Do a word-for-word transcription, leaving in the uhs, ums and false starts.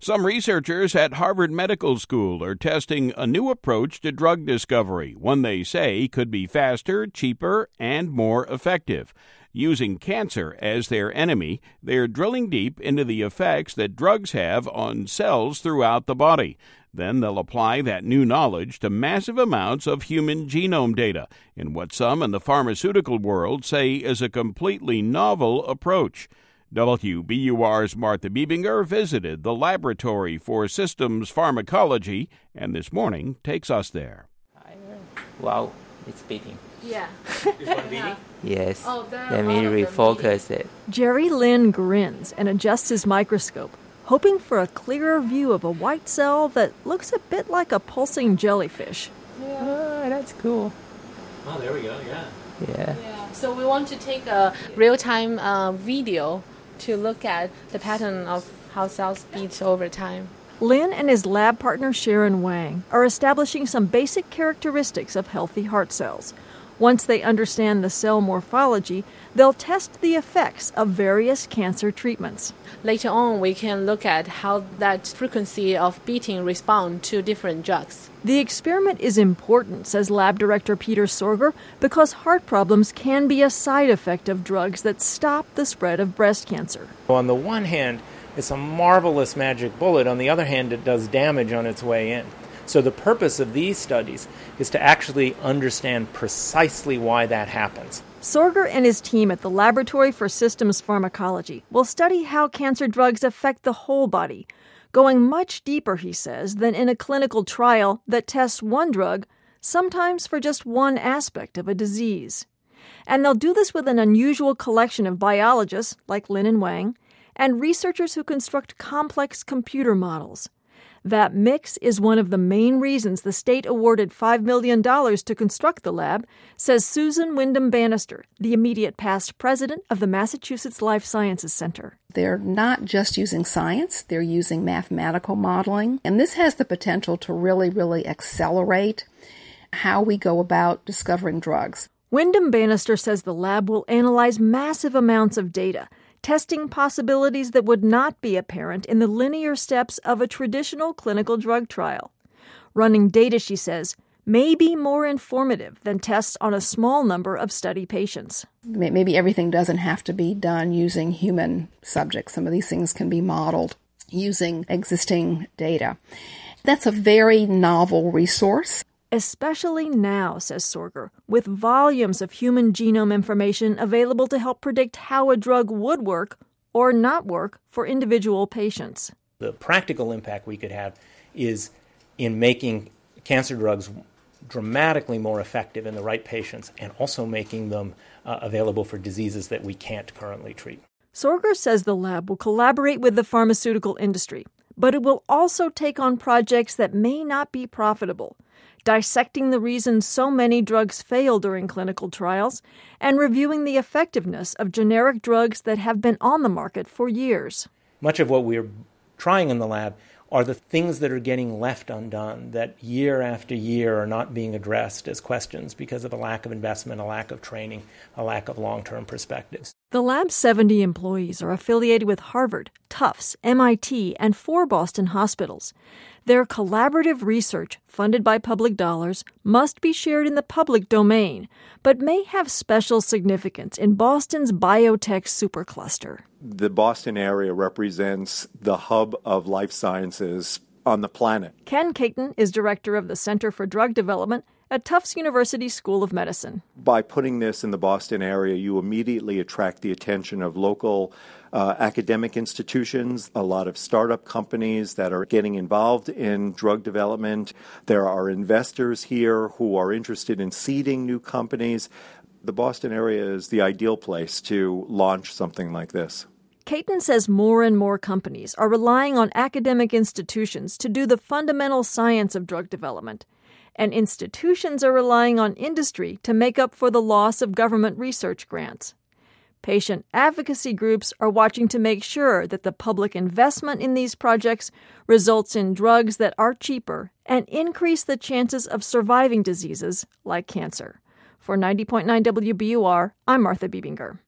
Some researchers at Harvard Medical School are testing a new approach to drug discovery, one they say could be faster, cheaper, and more effective. Using cancer as their enemy, they're drilling deep into the effects that drugs have on cells throughout the body. Then they'll apply that new knowledge to massive amounts of human genome data in what some in the pharmaceutical world say is a completely novel approach. W B U R's Martha Biebinger visited the Laboratory for Systems Pharmacology and this morning takes us there. Wow, it's beating. Yeah. Is one beating? Yes. Oh, Let me refocus it. Jerry Lin grins and adjusts his microscope, hoping for a clearer view of a white cell that looks a bit like a pulsing jellyfish. Yeah. Oh, that's cool. Oh, there we go, yeah. Yeah. Yeah. So we want to take a real-time uh, video to look at the pattern of how cells beat over time. Lin and his lab partner Sharon Wang are establishing some basic characteristics of healthy heart cells. Once they understand the cell morphology, they'll test the effects of various cancer treatments. Later on, we can look at how that frequency of beating respond to different drugs. The experiment is important, says lab director Peter Sorger, because heart problems can be a side effect of drugs that stop the spread of breast cancer. On the one hand, it's a marvelous magic bullet. On the other hand, it does damage on its way in. So the purpose of these studies is to actually understand precisely why that happens. Sorger and his team at the Laboratory for Systems Pharmacology will study how cancer drugs affect the whole body, going much deeper, he says, than in a clinical trial that tests one drug, sometimes for just one aspect of a disease. And they'll do this with an unusual collection of biologists, like Lin and Wang, and researchers who construct complex computer models. That mix is one of the main reasons the state awarded five million dollars to construct the lab, says Susan Wyndham Bannister, the immediate past president of the Massachusetts Life Sciences Center. They're not just using science, they're using mathematical modeling, and this has the potential to really, really accelerate how we go about discovering drugs. Wyndham Bannister says the lab will analyze massive amounts of data, testing possibilities that would not be apparent in the linear steps of a traditional clinical drug trial. Running data, she says, may be more informative than tests on a small number of study patients. Maybe everything doesn't have to be done using human subjects. Some of these things can be modeled using existing data. That's a very novel resource. Especially now, says Sorger, with volumes of human genome information available to help predict how a drug would work or not work for individual patients. The practical impact we could have is in making cancer drugs dramatically more effective in the right patients and also making them uh, available for diseases that we can't currently treat. Sorger says the lab will collaborate with the pharmaceutical industry, but it will also take on projects that may not be profitable, dissecting the reasons so many drugs fail during clinical trials, and reviewing the effectiveness of generic drugs that have been on the market for years. Much of what we're trying in the lab are the things that are getting left undone, that year after year are not being addressed as questions because of a lack of investment, a lack of training, a lack of long-term perspectives. The lab's seventy employees are affiliated with Harvard, Tufts, M I T, and four Boston hospitals. Their collaborative research, funded by public dollars, must be shared in the public domain, but may have special significance in Boston's biotech supercluster. The Boston area represents the hub of life sciences on the planet. Ken Caton is director of the Center for Drug Development at Tufts University School of Medicine. By putting this in the Boston area, you immediately attract the attention of local uh, academic institutions, a lot of startup companies that are getting involved in drug development. There are investors here who are interested in seeding new companies. The Boston area is the ideal place to launch something like this. Caton says more and more companies are relying on academic institutions to do the fundamental science of drug development, and institutions are relying on industry to make up for the loss of government research grants. Patient advocacy groups are watching to make sure that the public investment in these projects results in drugs that are cheaper and increase the chances of surviving diseases like cancer. For ninety point nine W B U R, I'm Martha Biebinger.